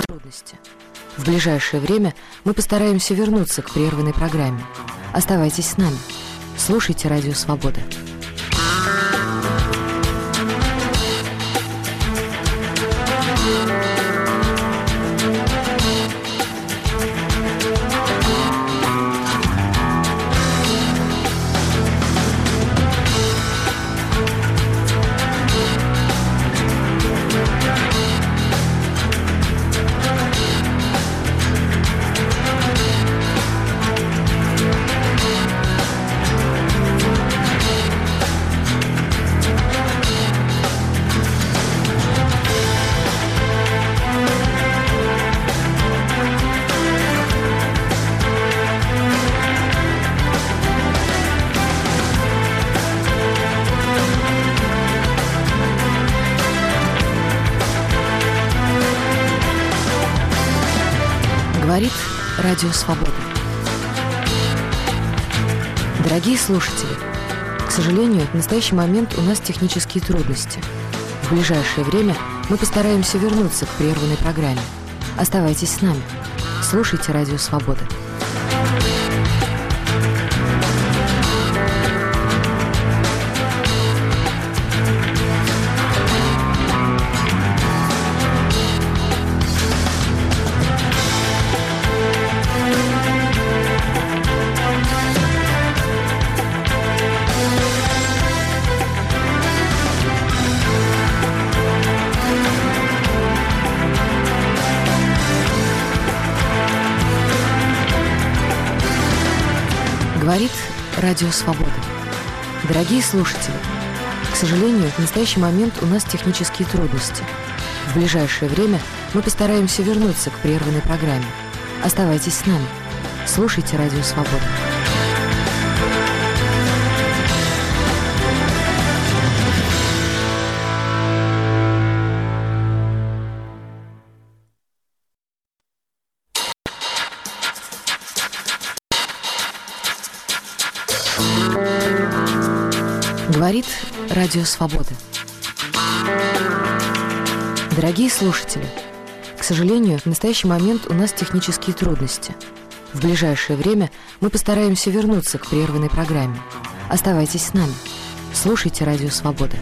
трудности. В ближайшее время мы постараемся вернуться к прерванной программе. Оставайтесь с нами. Слушайте Радио Свобода. Говорит Радио Свобода. Дорогие слушатели, к сожалению, в настоящий момент у нас технические трудности. В ближайшее время мы постараемся вернуться к прерванной программе. Оставайтесь с нами. Слушайте Радио Свобода. Говорит Радио Свобода. Дорогие слушатели, к сожалению, в настоящий момент у нас технические трудности. В ближайшее время мы постараемся вернуться к прерванной программе. Оставайтесь с нами. Слушайте Радио Свобода. Говорит Радио Свобода. Дорогие слушатели, к сожалению, в настоящий момент у нас технические трудности. В ближайшее время мы постараемся вернуться к прерванной программе. Оставайтесь с нами. Слушайте Радио Свобода.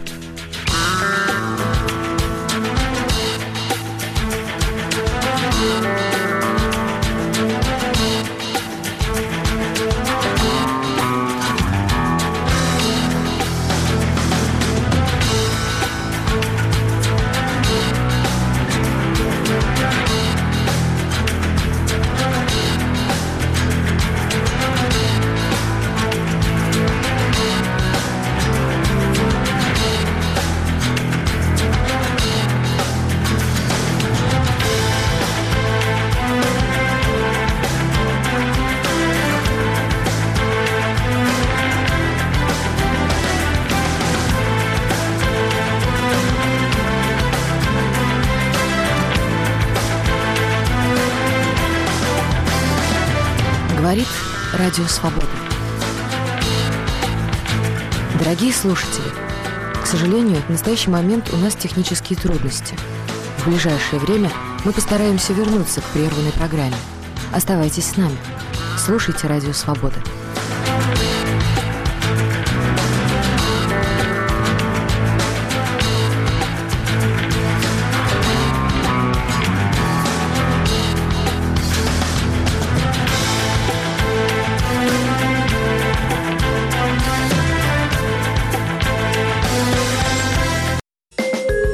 Говорит Радио Свобода. Дорогие слушатели, к сожалению, в настоящий момент у нас технические трудности. В ближайшее время мы постараемся вернуться к прерванной программе. Оставайтесь с нами. Слушайте Радио Свобода.